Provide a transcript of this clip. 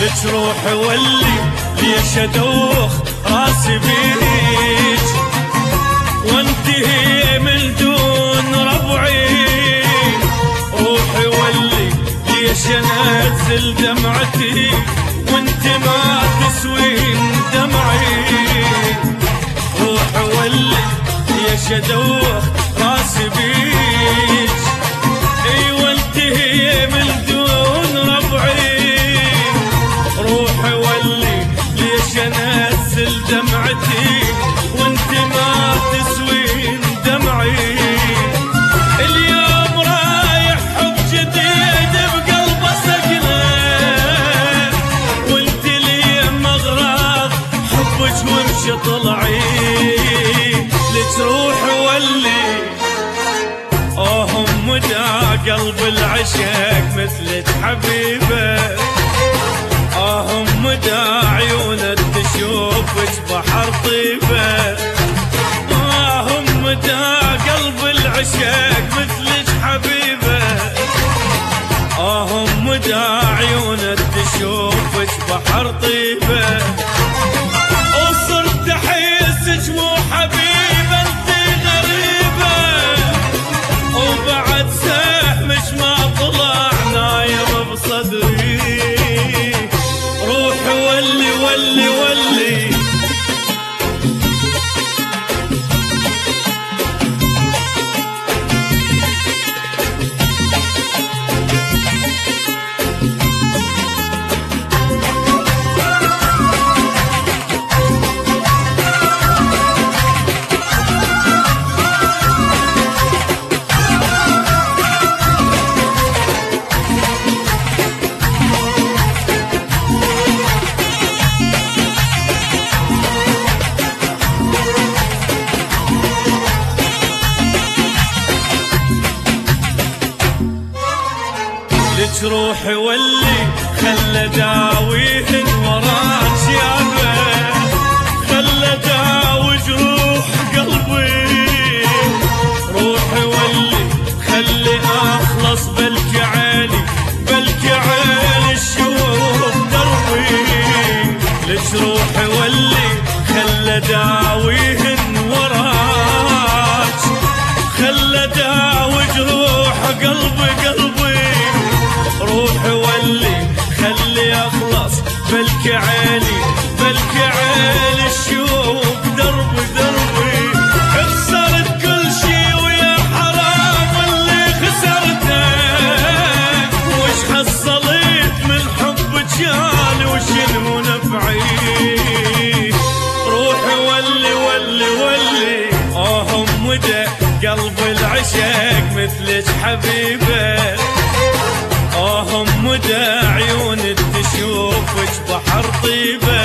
لك روحي ولي ليش ادوخ راسي بيك وانتهي من دون ربعي. روحي ولي ليش انزل دمعتي وانت ما تسوين دمعي. روحي ولي ليش ادوخ راسي بيك اي وانتهي من دون ربعي. روحي ولي ليش انزل دمعتي وانت ما تسوين دمعي. اليوم رايح حب جديد بقلبه سكنه وانت لي مغراض حبك وامشي طلعي. لك روحي ولي مدى قلب العشق مثلك حبيبه. مدى عيونك تشوفك بحر طيبه. مدى قلب العشق مثلك حبيبه. مدى عيونك تشوفك بحر طيبه. وصرت احسك مو حبيبه انت غريبه وبعد سهمش ما طلع نايم بصدري. روحي ولي ولي ولي لك روحي ولي خل داويهن وراك يابا. خل داوي جروح قلبي. روحي ولي خلي اخلص بلكي عيني بلكي عين الشوق دربي. لك روحي ولي خل داويهن وراك. خل داوي جروح قلبي قلبي. روحي ولي خلي اخلص بلكي عيني بلكي عين الشوق دربي دربي. خسرت كل شي ويا حرام اللي خسرته. وش حصلت من حبك يالي وشنو نفعي. روحي ولي ولي ولي مدى قلب العشق مثلك حبيبه. مدى عيونك تشوفك بحر طيبه.